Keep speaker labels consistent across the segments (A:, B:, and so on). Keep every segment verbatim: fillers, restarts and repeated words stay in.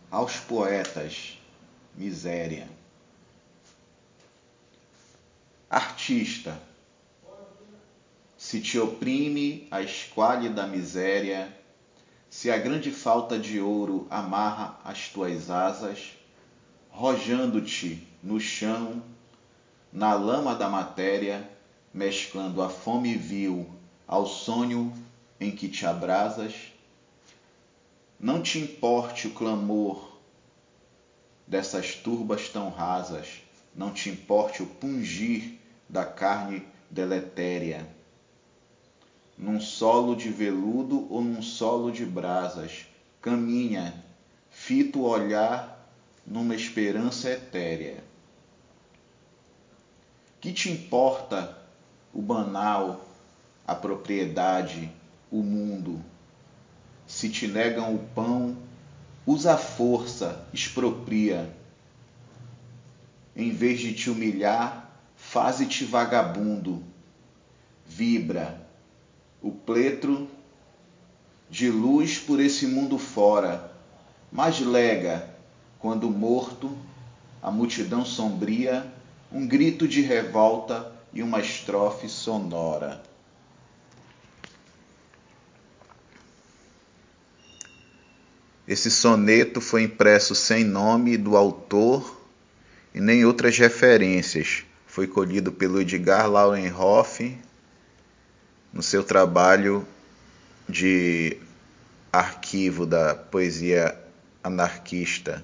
A: aos poetas, miséria. Artista, se te oprime a esquálida miséria, se a grande falta de ouro amarra as tuas asas, rojando-te no chão, na lama da matéria, mesclando a fome vil ao sonho em que te abrasas, não te importe o clamor dessas turbas tão rasas, não te importe o pungir da carne deletéria, num solo de veludo ou num solo de brasas, caminha, fita o olhar numa esperança etérea. Que te importa o banal, a propriedade, o mundo? Se te negam o pão, usa a força, expropria. Em vez de te humilhar, faze-te vagabundo. Vibra o pletro de luz por esse mundo fora, mas lega, quando morto, a multidão sombria, um grito de revolta e uma estrofe sonora. Esse soneto foi impresso sem nome do autor e nem outras referências. Foi colhido pelo Edgar Lauenhoff no seu trabalho de arquivo da poesia anarquista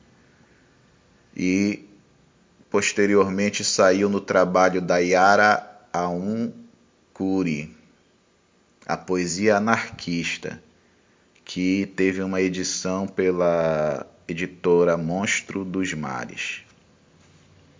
A: e posteriormente saiu no trabalho da Yara Aum Khoury, a poesia anarquista, que teve uma edição pela editora Monstro dos Mares.